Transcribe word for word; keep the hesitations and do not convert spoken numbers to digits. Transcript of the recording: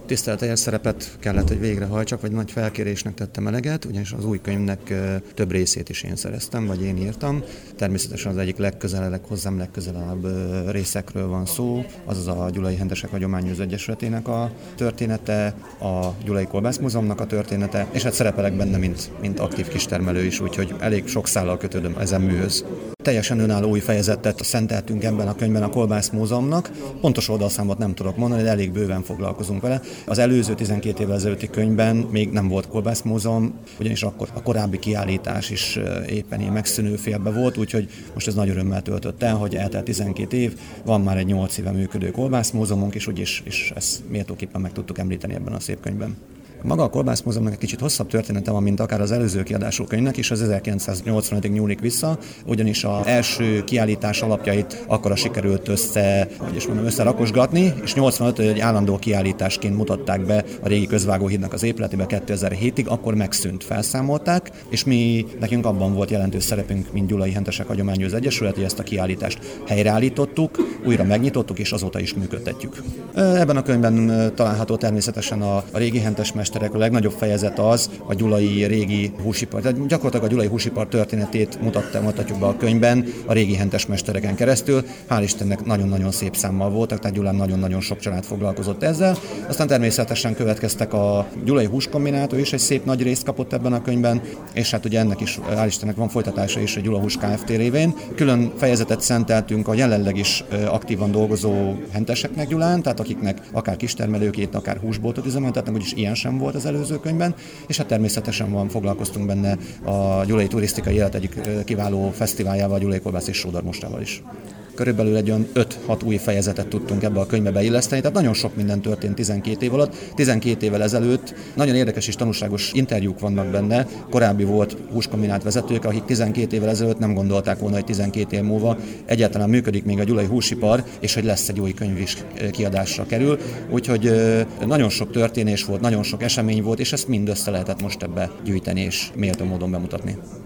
Tiszteletteljes szerepet kellett, hogy végrehajtsak, vagy nagy felkérésnek tettem eleget, ugyanis az új könyvnek több részét is én szereztem, vagy én írtam. Természetesen az egyik legközelebb, hozzám legközelebb részekről van szó, azaz a Gyulai Hentesek Hagyományőrző Egyesületének a története, a Gyulai Kolbász Múzeumnak a története, és hát szerepelek benne, mint, mint aktív kistermelő is, úgyhogy elég sok szállal kötődöm ezen műhöz. Teljesen önálló új fejezetet szenteltünk ebben a könyvben a Kolbász Múzeumnak. Pontos oldalszámot nem tudok mondani, de elég bőven foglalkozunk vele. Az előző tizenkét évvel ezelőtti könyvben még nem volt Kolbász Múzeum, ugyanis akkor a korábbi kiállítás is éppen ilyen megszűnő félbe volt, úgyhogy most ez nagy örömmel töltött el, hogy eltelt tizenkét év, van már egy nyolc éve működő Kolbász Múzeumunk, és úgyis és ezt méltóképpen meg tudtuk említeni ebben a szép könyvben. Maga a Kolbász Múzeumnak egy kicsit hosszabb története van, mint akár az előző kiadású könyvnek, és az ezerkilencszáznyolcvanötig nyúlik vissza, ugyanis az első kiállítás alapjait akkora sikerült össze, hogy is mondom, összerakosgatni, és nyolcvanöt egy állandó kiállításként mutatták be a régi közvágóhídnak az épületébe kétezer-hétig, akkor megszűnt, felszámolták, és mi nekünk abban volt jelentős szerepünk, mint Gyulai Hentesek Hagyományőrző Egyesület, hogy ezt a kiállítást helyreállítottuk, újra megnyitottuk, és azóta is működtetjük. Ebben a könyvben található természetesen a régi hentes a legnagyobb fejezet az a gyulai régi húsipar. Tehát gyakorlatilag a gyulai húsipar történetét mutattam, mutatjuk be a könyvben a régi hentes mestereken keresztül. Hál' Istennek nagyon-nagyon szép számmal voltak, tehát Gyulán nagyon-nagyon sok család foglalkozott ezzel. Aztán természetesen következtek a gyulai húskombinátor is, egy szép nagy részt kapott ebben a könyvben, és hát ugye ennek is, hál' Istennek van folytatása is a Gyula Hús Kft. Révén. Külön fejezetet szenteltünk a jelenleg is aktívan dolgozó henteseknek Gyulán, tehát akiknek akár kistermelőként, akár húsboltot üzemeltetnek, úgyis ilyen sem volt az előző könyvben, és hát természetesen van, foglalkoztunk benne a gyulai turisztikai élet egyik kiváló fesztiváljával, a Gyulai Kolbász és Sódormostával is. Körülbelül egy olyan öt-hat új fejezetet tudtunk ebbe a könyvbe beilleszteni, tehát nagyon sok minden történt tizenkét év alatt. tizenkét évvel ezelőtt nagyon érdekes és tanulságos interjúk vannak benne, korábbi volt húskombinát vezetők, akik tizenkét évvel ezelőtt nem gondolták volna, hogy tizenkét év múlva egyáltalán működik még a gyulai húsipar, és hogy lesz egy új könyv is kiadásra kerül. Úgyhogy nagyon sok történés volt, nagyon sok esemény volt, és ezt mind össze lehetett most ebbe gyűjteni és méltó módon bemutatni.